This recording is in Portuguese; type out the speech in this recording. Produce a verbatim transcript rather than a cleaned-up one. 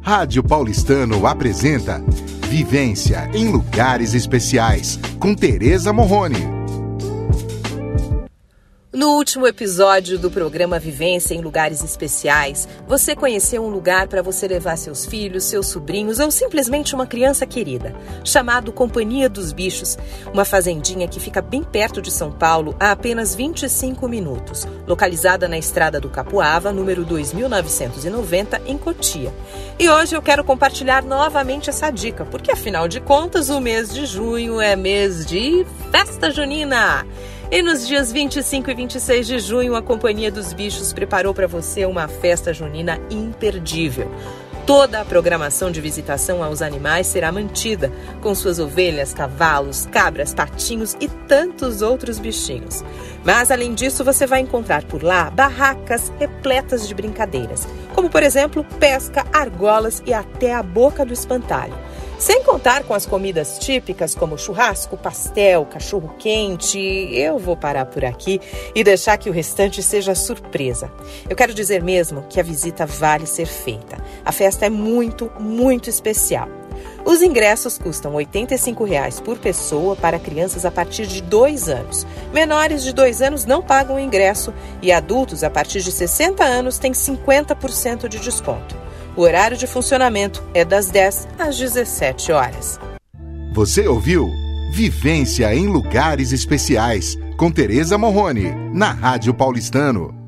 Rádio Paulistano apresenta Vivência em Lugares Especiais, com Tereza Morrone. No último episódio do programa Vivência em Lugares Especiais, você conheceu um lugar para você levar seus filhos, seus sobrinhos ou simplesmente uma criança querida, chamado Companhia dos Bichos, uma fazendinha que fica bem perto de São Paulo, a apenas vinte e cinco minutos, localizada na Estrada do Capuava, número dois mil novecentos e noventa, em Cotia. E hoje eu quero compartilhar novamente essa dica, porque afinal de contas o mês de junho é mês de festa junina. E nos dias vinte e cinco e vinte e seis de junho, a Companhia dos Bichos preparou para você uma festa junina imperdível. Toda a programação de visitação aos animais será mantida, com suas ovelhas, cavalos, cabras, patinhos e tantos outros bichinhos. Mas, além disso, você vai encontrar por lá barracas repletas de brincadeiras, como, por exemplo, pesca, argolas e até a boca do espantalho. Sem contar com as comidas típicas como churrasco, pastel, cachorro-quente. Eu vou parar por aqui e deixar que o restante seja surpresa. Eu quero dizer mesmo que a visita vale ser feita. A festa é muito, muito especial. Os ingressos custam oitenta e cinco reais por pessoa para crianças a partir de dois anos. Menores de dois anos não pagam o ingresso e adultos a partir de sessenta anos têm cinquenta por cento de desconto. O horário de funcionamento é das dez às dezessete horas. Você ouviu Vivência em Lugares Especiais, com Tereza Morrone, na Rádio Paulistano.